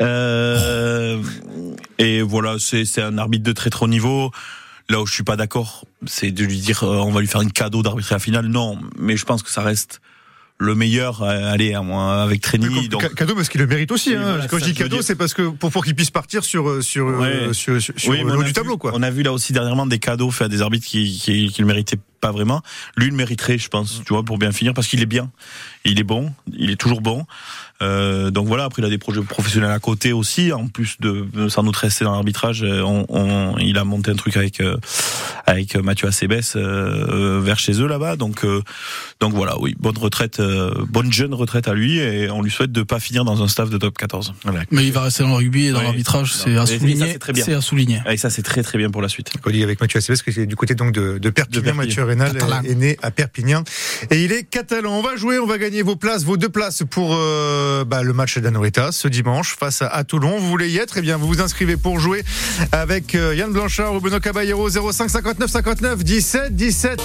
Euh, et voilà, c'est c'est un arbitre de très très haut niveau. Là où je suis pas d'accord, c'est de lui dire euh, on va lui faire un cadeau d'arbitrer la finale. Non, mais je pense que ça reste le meilleur. Euh, allez, à moi avec Treni. Donc cadeau parce qu'il le mérite aussi. Hein. Voilà, quand je dis cadeau, dire... c'est parce que pour pour qu'il puisse partir sur sur ouais. euh, sur, sur, sur oui, le haut du vu, tableau, quoi. On a vu là aussi dernièrement des cadeaux faits à des arbitres qui qui, qui le méritaient pas vraiment. Lui le mériterait, je pense, tu vois, pour bien finir, parce qu'il est bien, il est bon, il est toujours bon. Euh, donc voilà, après il a des projets professionnels à côté aussi, en plus de, de sans doute rester dans l'arbitrage. On, on, il a monté un truc avec euh, avec Mathieu Acebes euh, vers chez eux là-bas. Donc euh, donc voilà, oui, bonne retraite, euh, bonne jeune retraite à lui, et on lui souhaite de pas finir dans un staff de top quatorze. Voilà. Mais il va rester dans le rugby et dans oui. l'arbitrage, c'est à souligner. Ça, c'est, très bien. c'est à souligner. Et ça c'est très très bien pour la suite. Collier avec Mathieu Acebes, qui est du côté donc de, de Perpignan. De Perpignan. Mathieu Rénal Catalan. Est né à Perpignan et il est catalan. On va jouer, on va gagner vos places, vos deux places pour euh, bah, le match d'Anoeta ce dimanche face à, à Toulon. Vous voulez y être? Eh bien, vous vous inscrivez pour jouer avec euh, Yann Blanchard ou Benoît Caballero. Zéro cinq cinquante-neuf cinquante-neuf dix-sept dix-sept.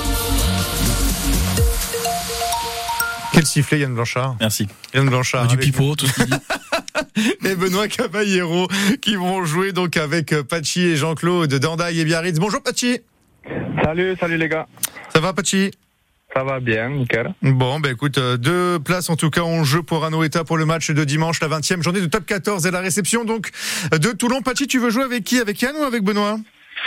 Quel sifflet, Yann Blanchard. Merci. Yann Blanchard. Du pipeau, tout ce qu'il dit. Et Benoît Caballero qui vont jouer donc avec Pachi et Jean-Claude d'Andaille et Biarritz. Bonjour Pachi. Salut, salut les gars. Ça va Pachi? Ça va bien, nickel. Bon, ben écoute, deux places en tout cas en jeu pour Anoeta pour le match de dimanche, la vingtième journée de top quatorze et la réception donc de Toulon. Pachi, tu veux jouer avec qui? Avec Yann ou avec Benoît?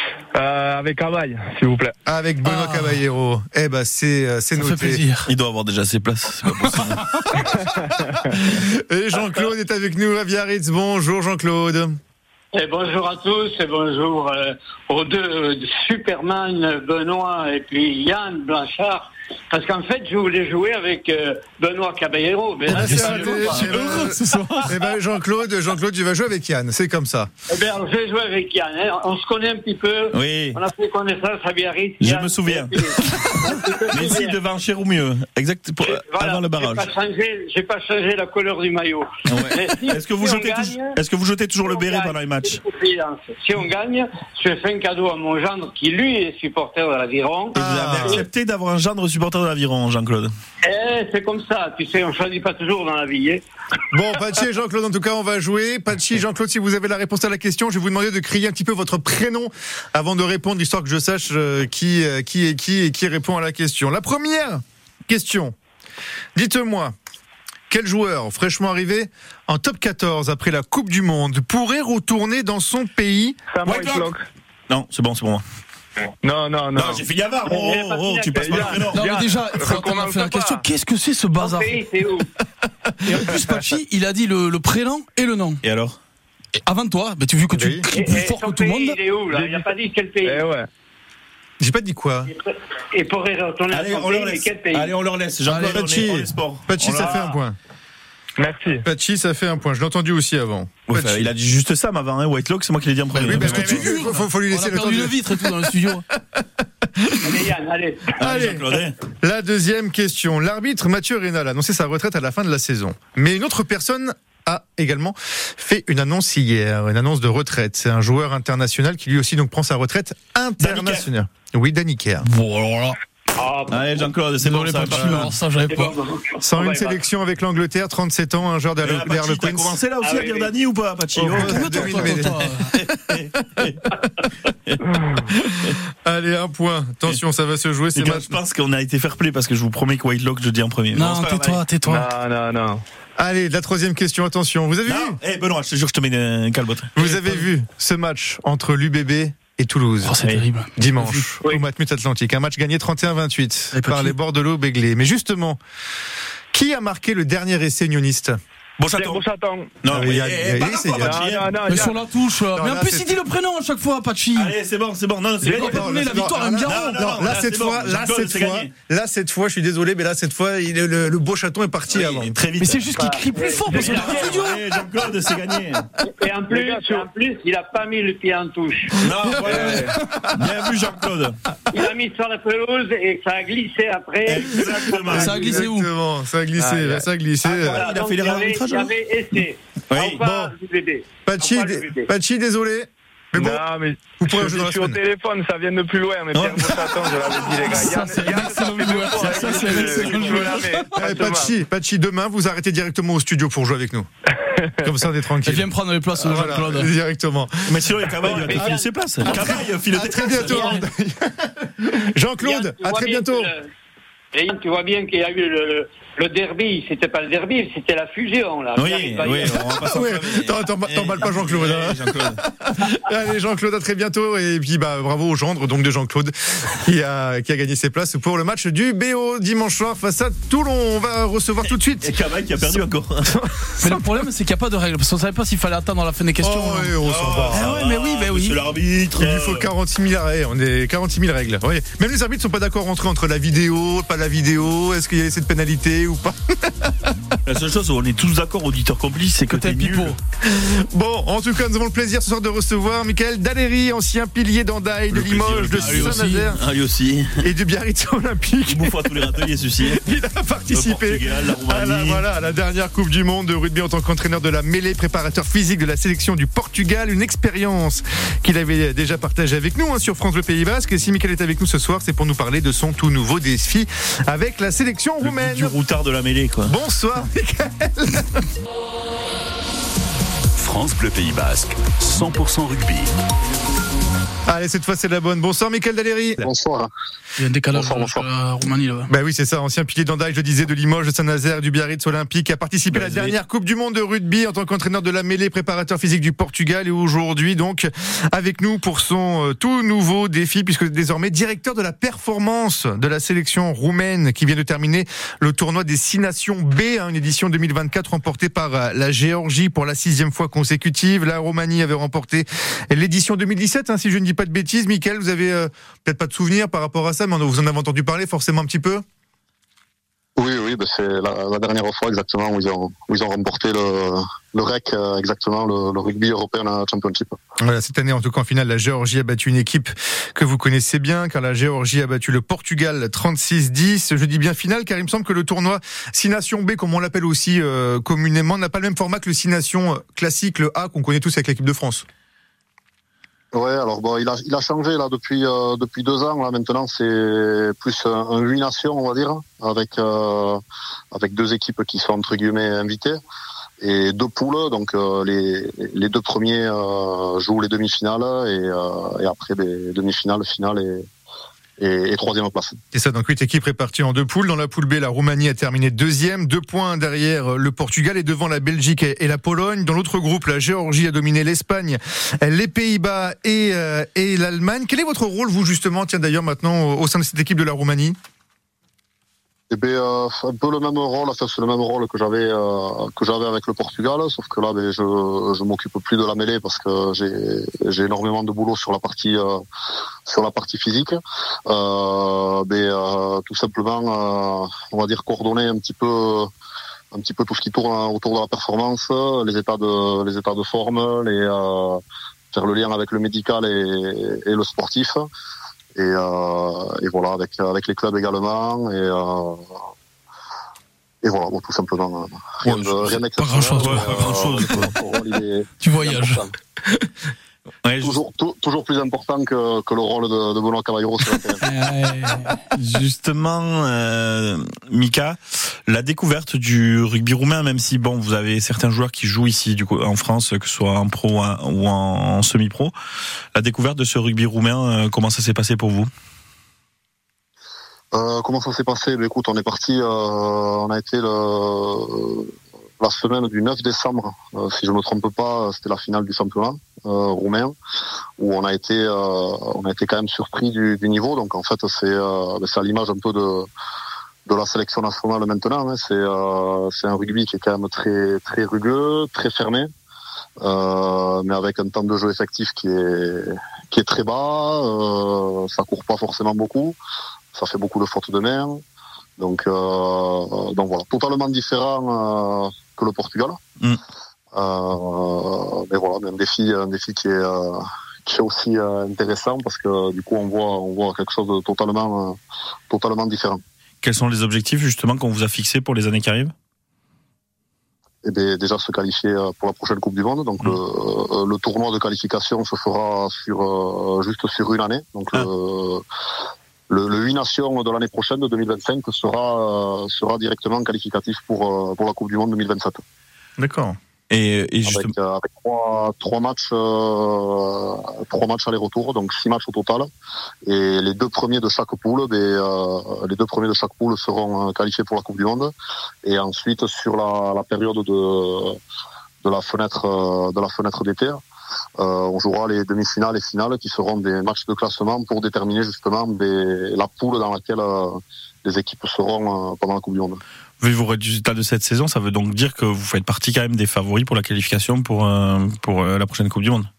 Euh, avec Cabaye, s'il vous plaît. Avec Benoît ah. Caballero. Eh ben c'est c'est Ça noté. Fait plaisir. Il doit avoir déjà ses places, c'est pas possible. Et Jean-Claude est avec nous à Biarritz. Bonjour Jean-Claude. Et bonjour à tous et bonjour euh, aux deux euh, Superman, Benoît et puis Yann Blanchard. Parce qu'en fait, je voulais jouer avec euh, Benoît Caballero. Mais là, c'est heureux ce soir. Eh ben Jean-Claude, Jean-Claude, tu vas jouer avec Yann, c'est comme ça. Eh bien, je vais jouer avec Yann. Hein. On se connaît un petit peu. Oui. On a fait connaissance à Biarritz. Je Yann, me souviens. Mais ici, devant cher ou mieux. Exact. Pour, voilà, avant le barrage. J'ai pas changé, j'ai pas changé la couleur du maillot. Ouais. Si, est-ce que vous si jetez gagne, toujours, est-ce que vous jetez toujours le béret pendant les matchs? Si on gagne, je fais un cadeau à mon gendre qui lui est supporter de l'Aviron. Et vous avez accepté d'avoir un gendre supporter de l'Aviron, Jean-Claude? Eh, c'est comme ça, tu sais, on choisit pas toujours dans la vie. Bon, Pachi et Jean-Claude, en tout cas, on va jouer. Pachi, Jean-Claude, si vous avez la réponse à la question, je vais vous demander de crier un petit peu votre prénom avant de répondre, histoire que je sache euh, qui, euh, qui est qui et qui répond à la question. La première question. Dites-moi, quel joueur fraîchement arrivé en top quatorze après la Coupe du Monde pourrait retourner dans son pays? Whitelock. Non, c'est bon, c'est bon. Non, non, non. Non, j'ai fini avant. Oh, oh, oh, tu passes pas le prénom. Non, mais déjà, il faut qu'on a fait la question. Qu'est-ce que c'est ce bazar? C'est où? Et en plus, Pachi, il a dit le, le prénom et le nom. Et alors? Et avant toi, bah, tu as vu que tu et, cries plus et fort que tout le monde. Il est où, là? Il n'a pas dit quel pays. Eh ouais. J'ai pas dit quoi. Et pour retourner Allez, à son on pays, leur laisse. quel pays? Allez, on leur laisse. Jean-Claude, Pachi, Pachi, ça fait un point. Merci. Pachi, ça fait un point. Je l'ai entendu aussi avant. Ouais, il a dit juste ça, mais avant, hein, Whitelock, c'est moi qui l'ai dit en premier. Oui, parce que tu dis, faut, faut lui laisser on a le temps. perdu de... le vitre et tout dans le studio. Allez, Yann, allez. Allez, allez. La deuxième question. L'arbitre Mathieu Rénal a annoncé sa retraite à la fin de la saison. Mais une autre personne a également fait une annonce hier, une annonce de retraite. C'est un joueur international qui lui aussi donc prend sa retraite internationale. Oui, Danny Kerr. Bon, alors là. Ah, Ah, bah, Allez, Jean-Claude, c'est bon, Désolé, ça va Pachi, pas. alors ça, j'avais c'est pas. bon. Sans Ah, une bah, sélection avec l'Angleterre, trente-sept ans, un joueur Eh, d'Harlequins. Pachi, t'as commencé là aussi Ah, à oui, dire oui. Dani ou pas, Pachi? Oh, Oh, Calme-toi, toi, toi, toi. Allez, un point. Attention, ça va se jouer. C'est Les gars, match. je pense qu'on a été fair play parce que je vous promets que Whitelock, je dis en premier. Non, c'est pas grave, tais-toi, tais-toi. Non, non, non. Allez, la troisième question. Attention. Vous avez allez. vu Non, eh Benoît, je te jure, je te mets un calbotte. Vous avez vu ce match entre l'U B B et Toulouse Oh, c'est Oui. terrible. dimanche Oui. au Matmut Atlantique. Un match gagné trente et un vingt-huit Et par Pachi. les Bordelais Béglés. Mais justement, qui a marqué le dernier essai unioniste? Bon, Pierre chaton. Beauchaton. Non, Ah, mais il y a- eh, il y a- pas oui, la c'est- fois, il y a- Pachi, Non, hein. non, non. Mais il y a- sur la touche. Non, Mais en là, plus, c'est- il dit le prénom à chaque fois, Pachi. Allez, c'est bon, c'est bon. Non, c'est Il gagné. va pas donner la non, victoire à un non, garçon. non, non, Non, là, là, cette c'est fois, bon. là, Jean-Claude, cette c'est fois, gagné. là, cette fois, je suis désolé, mais là, cette fois, il est- le, le beau chaton est parti Oui, avant. très vite. Mais c'est juste qu'il crie plus fort parce que Mais c'est idiot. Allez, Jean-Claude, c'est gagné. Et en plus, en plus, il a pas mis le pied en touche. Non, voilà. Bien vu, Jean-Claude. Il a mis sur la pelouse et ça a glissé après. Exactement. Ça a glissé où? Exactement, ça a glissé, Ah, il a- ça a glissé. Voilà, il a donc fait l'erreur il y avait- d'arbitrage, Il y avait essai. Oui. Enfin, du bébé. Pachi, Enfin, du bébé. Pachi, désolé. Mais bon, Non, mais vous pourrez je jouer dans la suis au semaine. téléphone, ça vient de plus loin, mais Pierre Beauchaton, je l'avais dit, les gars. Ça, Yann, c'est Yann, un excellent fait deux joueur. fois, Ça, hein, c'est un je- excellent je me joueur. la mets, Allez, franchement. Pachi, Pachi, demain, vous arrêtez directement au studio pour jouer avec nous. Comme ça, on est Elle tranquille. vient prendre les places de Voilà, Jean-Claude. directement. Mais sinon, il y a Cavaille, il va te filer ses places. Cavaille, file À tes très places. bientôt. Jean-Claude, Yann, tu à vois très bien bientôt. que le- Et Yann, tu vois bien qu'il y a eu le, le, le derby. C'était pas le derby, c'était la fusion, là. Oui, Pierre, il va y oui, avoir- on va pas Ah ouais, s'enflammer. t'en- t'en- t'emballes pas Jean-Claude, hein. Eh, Jean-Claude. Allez, Jean-Claude, à très bientôt. Et puis, bah, bravo au gendre, donc, de Jean-Claude, qui a, qui a gagné ses places pour le match du B O dimanche soir face à Toulon. On va recevoir tout de Et suite. Cavaille qui a perdu encore. Mais le problème, c'est qu'il n'y a pas de règle. Parce qu'on savait pas s'il fallait attendre la fin des questions. Oh, oui, on s'en va. Ah ouais, mais oui, mais oui. C'est l'arbitre. Il lui faut quarante-six mille arrêts, on est quarante-six mille règles. Oui. Même les arbitres sont pas d'accord entre entre la vidéo, pas la vidéo, est-ce qu'il y a cette pénalité ou pas. La seule chose où on est tous d'accord, auditeurs complices, c'est que Que t'es t'es nul. pipeau. Bon, en tout cas, nous avons le plaisir ce soir de recevoir Michael Daléry, ancien pilier d'Andaille, de Le plaisir, Limoges, le de plaisir. Saint-Nazaire Ah, lui aussi. et de Biarritz Olympique. Il bouffe à tous les râteliers, ceci. Il a Le participé Portugal, la à la, Roumanie. voilà, à la dernière Coupe du Monde de rugby en tant qu'entraîneur de la mêlée, préparateur physique de la sélection du Portugal. Une expérience qu'il avait déjà partagée avec nous hein, sur France Bleu Pays Basque. Et si Michael est avec nous ce soir, c'est pour nous parler de son tout nouveau défi avec la sélection Le roumaine. du routard de la mêlée, quoi. Bonsoir Michael. France Bleu Pays Basque, cent pour cent rugby. Allez, cette fois c'est la bonne. Bonsoir Michael Daléry. Bonsoir. Il y a un décalage Bonsoir, avec bonsoir. la Roumanie là-bas. Bah oui, c'est ça, ancien pilier d'Andaille, je disais, de Limoges, de Saint-Nazaire, du Biarritz Olympique, a participé à la Bah, dernière Coupe du Monde de rugby en tant qu'entraîneur de la mêlée, préparateur physique du Portugal et aujourd'hui donc avec nous pour son euh, tout nouveau défi puisque désormais directeur de la performance de la sélection roumaine qui vient de terminer le tournoi des Six Nations B, hein, une édition deux mille vingt-quatre remportée par euh, la Géorgie pour la sixième fois consécutive. La Roumanie avait remporté l'édition deux mille dix-sept, hein, si je ne dis pas de bêtises. Michael, vous avez euh, peut-être pas de souvenirs par rapport à ça, mais vous en avez entendu parler forcément un petit peu. Oui, oui, ben c'est la, la dernière fois exactement où ils ont, où ils ont remporté le, le R E C, euh, exactement, le, le Rugby European Championship. Voilà, cette année, en tout cas, en finale, la Géorgie a battu une équipe que vous connaissez bien, car la Géorgie a battu le Portugal trente-six dix. Je dis bien finale, car il me semble que le tournoi Six Nations B, comme on l'appelle aussi euh, communément, n'a pas le même format que le Six Nations classique, le A, qu'on connaît tous avec l'équipe de France. Ouais, alors bon, il a, il a changé là depuis euh, depuis deux ans. Là maintenant, c'est plus un, un huit nations, on va dire, avec euh, avec deux équipes qui sont entre guillemets invitées et deux poules. Donc euh, les les deux premiers euh, jouent les demi-finales et euh, et après des demi-finales, finales et Et, et troisième place. C'est ça, donc huit équipes réparties en deux poules. Dans la poule B, la Roumanie a terminé deuxième, deux points derrière le Portugal et devant la Belgique et la Pologne. Dans l'autre groupe, la Géorgie a dominé l'Espagne, les Pays-Bas et, euh, et l'Allemagne. Quel est votre rôle, vous, justement, tiens d'ailleurs maintenant, au sein de cette équipe de la Roumanie ? Eh bien, euh, un peu le même rôle, enfin, c'est le même rôle que j'avais euh, que j'avais avec le Portugal, sauf que là, ben, je je m'occupe plus de la mêlée parce que j'ai j'ai énormément de boulot sur la partie euh, sur la partie physique. Euh, ben, euh, tout simplement, euh, on va dire coordonner un petit peu un petit peu tout ce qui tourne autour de la performance, les états de les états de forme, les euh, faire le lien avec le médical et, et le sportif. Et, euh, et voilà, avec avec les clubs également, et euh, et voilà, bon, tout simplement, rien de rien Pas grand chose, d'exceptionnel. ouais, pas grand chose, quoi. Notre rôle, il est- Tu voyages. important. Ouais, toujours, tout, toujours plus important que, que le rôle de, de Benoît Caballero sur le terrain. Justement, euh, Mika, la découverte du rugby roumain, même si bon, vous avez certains joueurs qui jouent ici du coup, en France, que ce soit en pro ou en, en semi-pro, la découverte de ce rugby roumain, euh, comment ça s'est passé pour vous? Euh, comment ça s'est passé? Ben, écoute, on est parti, euh, on a été le, la semaine du neuf décembre, euh, si je me trompe pas, c'était la finale du championnat euh, roumain, où on a été, euh, on a été quand même surpris du, du niveau. Donc en fait, c'est, euh, c'est à l'image un peu de, de la sélection nationale maintenant. Hein. C'est, euh, c'est un rugby qui est quand même très, très rugueux, très fermé, euh, mais avec un temps de jeu effectif qui est, qui est très bas. Euh, ça court pas forcément beaucoup. Ça fait beaucoup de fautes de main, donc euh, donc voilà, totalement différent euh, que le Portugal. Mm. Euh, mais voilà, mais un défi, un défi qui est euh, qui est aussi euh, intéressant parce que du coup on voit on voit quelque chose de totalement euh, totalement différent. Quels sont les objectifs justement qu'on vous a fixés pour les années qui arrivent? Eh bien, déjà se qualifier pour la prochaine Coupe du Monde. Donc mmh. le, le tournoi de qualification se fera sur euh, juste sur une année. Donc ah. le, Le, le huit nations de l'année prochaine, de deux mille vingt-cinq, sera, euh, sera directement qualificatif pour, euh, pour la Coupe du Monde deux mille vingt-sept. D'accord. Et, et juste... Avec, euh, avec trois, trois matchs, euh, trois matchs aller-retour, donc six matchs au total. Et les deux premiers de chaque poule, ben, euh, les deux premiers de chaque poule seront qualifiés pour la Coupe du Monde. Et ensuite, sur la, la période de, de la fenêtre, euh, de la fenêtre d'été, Euh, on jouera les demi-finales et finales qui seront des matchs de classement pour déterminer justement des, la poule dans laquelle euh, les équipes seront euh, pendant la Coupe du Monde. Vu vos résultats de cette saison, ça veut donc dire que vous faites partie quand même des favoris pour la qualification pour, euh, pour euh, la prochaine Coupe du Monde.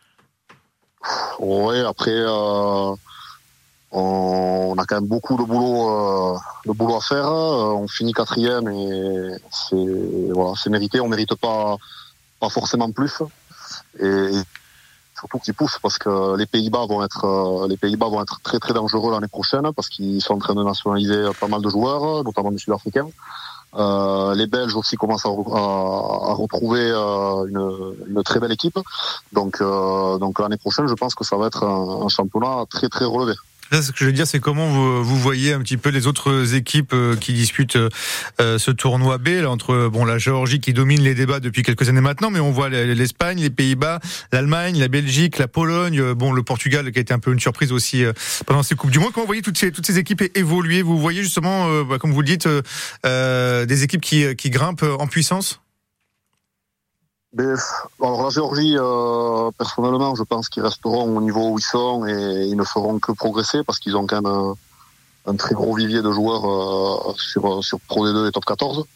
Oui, après euh, on a quand même beaucoup de boulot, euh, de boulot à faire. On finit quatrième et c'est, voilà, c'est mérité. On mérite pas, pas forcément plus. Et surtout qu'ils poussent parce que les Pays-Bas vont être les Pays-Bas vont être très très dangereux l'année prochaine parce qu'ils sont en train de nationaliser pas mal de joueurs, notamment des Sud-Africains. Euh, les Belges aussi commencent à, à, à retrouver euh, une, une très belle équipe. Donc euh, donc l'année prochaine, je pense que ça va être un, un championnat très très relevé. Là, ce que je veux dire, c'est comment vous, vous voyez un petit peu les autres équipes euh, qui disputent euh, ce tournoi B, là, entre bon la Géorgie qui domine les débats depuis quelques années maintenant, mais on voit l'Espagne, les Pays-Bas, l'Allemagne, la Belgique, la Pologne, bon le Portugal qui a été un peu une surprise aussi euh, pendant ces coupes du monde. Comment vous voyez toutes ces toutes ces équipes évoluer? Vous voyez justement, euh, bah, comme vous le dites, euh, des équipes qui qui grimpent en puissance? Mais, alors la Géorgie, euh, personnellement, je pense qu'ils resteront au niveau où ils sont et ils ne feront que progresser parce qu'ils ont quand même un, un très gros vivier de joueurs euh, sur sur Pro D deux et Top quatorze.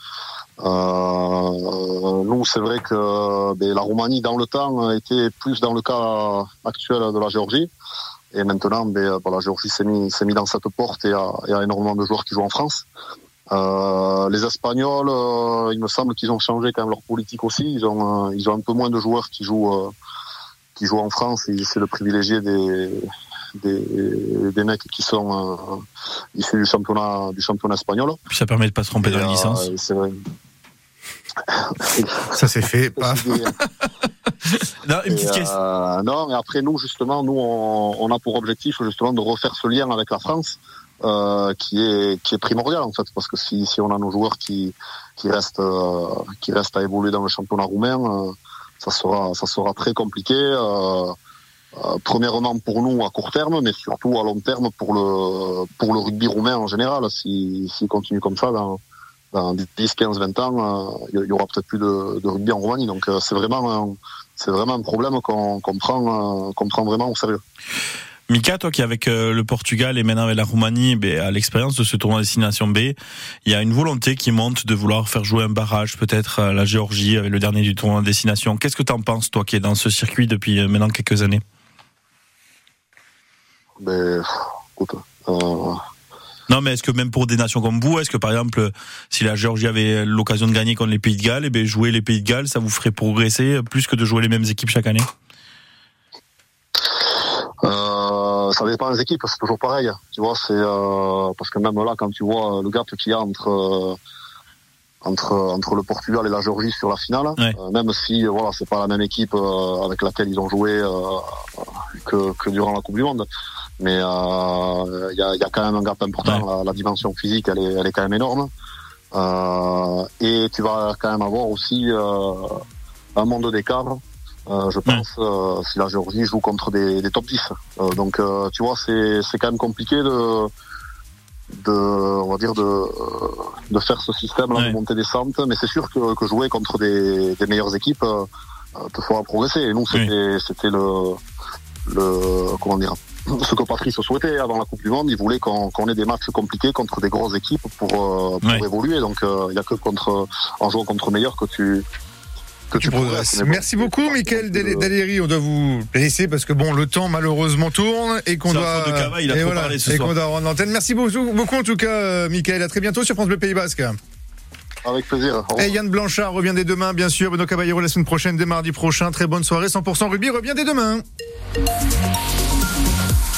Euh, nous, c'est vrai que ben, la Roumanie, dans le temps, était plus dans le cas actuel de la Géorgie. Et maintenant, ben, ben, la Géorgie s'est mis, s'est mis dans cette porte et a, et a énormément de joueurs qui jouent en France. Euh, les Espagnols, euh, il me semble qu'ils ont changé quand même leur politique aussi. Ils ont, euh, ils ont un peu moins de joueurs qui jouent, euh, qui jouent en France et ils essaient de privilégier des, des, des mecs qui sont euh, issus du championnat, du championnat espagnol. Puis ça permet de pas se tromper et dans euh, la licence. C'est vrai. Ça c'est fait. Paf. Non, une petite question. Euh, non, mais après nous justement, nous on, on a pour objectif justement de refaire ce lien avec la France. Euh, qui est qui est primordial en fait parce que si si on a nos joueurs qui qui restent euh, qui restent à évoluer dans le championnat roumain, euh, ça sera ça sera très compliqué. Euh, euh, premièrement pour nous à court terme, mais surtout à long terme pour le pour le rugby roumain en général. Si s'il continue comme ça dans dans dix, quinze, vingt ans, il euh, y aura peut-être plus de, de rugby en Roumanie. Donc euh, c'est vraiment un, c'est vraiment un problème qu'on qu'on prend euh, qu'on prend vraiment au sérieux. Mika, toi qui avec euh, le Portugal et maintenant avec la Roumanie, ben, à l'expérience de ce tournoi Destination B, il y a une volonté qui monte de vouloir faire jouer un barrage peut-être à la Géorgie avec le dernier du tournoi Destination. Qu'est-ce que tu en penses, toi qui es dans ce circuit depuis euh, maintenant quelques années? Ben, écoute, euh... Non, mais est-ce que même pour des nations comme vous, est-ce que par exemple, si la Géorgie avait l'occasion de gagner contre les Pays de Galles, et ben jouer les Pays de Galles, ça vous ferait progresser plus que de jouer les mêmes équipes chaque année? Euh, ça dépend des équipes, c'est toujours pareil. Tu vois, c'est euh, parce que même là, quand tu vois le gap qu'il y a entre euh, entre entre le Portugal et la Géorgie sur la finale, ouais. euh, même si euh, voilà c'est pas la même équipe euh, avec laquelle ils ont joué euh, que que durant la Coupe du Monde, mais il euh, y a il y a quand même un gap important, ouais. la, la dimension physique elle est elle est quand même énorme, euh, et tu vas quand même avoir aussi euh, un monde d'écart. Euh, je pense ouais. euh, si la Géorgie joue contre des, des top dix, euh, donc euh, tu vois c'est c'est quand même compliqué de de on va dire de de faire ce système là ouais. de montée descente, mais c'est sûr que, que jouer contre des, des meilleures équipes euh, te fera progresser, et nous c'était oui. c'était le le comment dire ce que Patrice souhaitait avant la Coupe du Monde. Il voulait qu'on qu'on ait des matchs compliqués contre des grosses équipes pour pour ouais. évoluer, donc il euh, y a que contre en jouant contre meilleurs que tu que tu progresses. Merci beaucoup, Mickaël Daléry. On doit vous laisser parce que bon, le temps malheureusement tourne et qu'on doit. De Cava, il a et trop voilà, parlé ce et soir. qu'on doit rendre l'antenne. Merci beaucoup, beaucoup en tout cas, Mickaël. À très bientôt sur France Bleu Pays Basque. Avec plaisir. Et Yann Blanchard revient dès demain, bien sûr. Benoît Caballero la semaine prochaine, dès mardi prochain. Très bonne soirée. cent pour cent rugby revient dès demain.